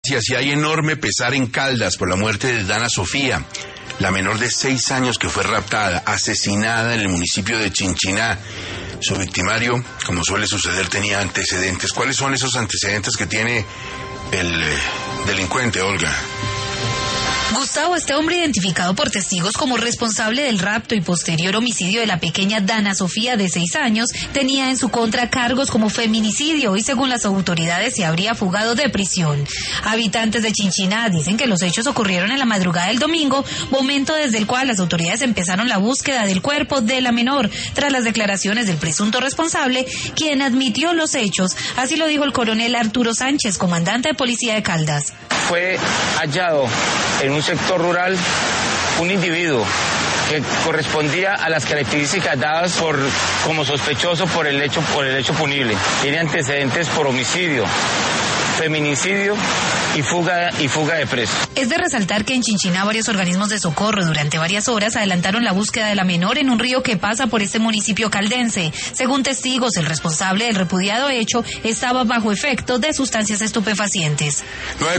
Y hay enorme pesar en Caldas por la muerte de Dana Sofía, la menor de 6 años que fue raptada, asesinada en el municipio de Chinchiná. Su victimario, como suele suceder, tenía antecedentes. ¿Cuáles son esos antecedentes que tiene el delincuente, Olga? Gustavo, este hombre identificado por testigos como responsable del rapto y posterior homicidio de la pequeña Dana Sofía de 6 años, tenía en su contra cargos como feminicidio y según las autoridades se habría fugado de prisión. Habitantes de Chinchiná dicen que los hechos ocurrieron en la madrugada del domingo, momento desde el cual las autoridades empezaron la búsqueda del cuerpo de la menor, tras las declaraciones del presunto responsable, quien admitió los hechos. Así lo dijo el coronel Arturo Sánchez, comandante de policía de Caldas. Fue hallado en un sector rural un individuo que correspondía a las características dadas como sospechoso por el hecho punible. Tiene antecedentes por homicidio, feminicidio y fuga de preso. Es de resaltar que en Chinchiná varios organismos de socorro durante varias horas adelantaron la búsqueda de la menor en un río que pasa por este municipio caldense. Según testigos, el responsable del repudiado hecho estaba bajo efecto de sustancias estupefacientes.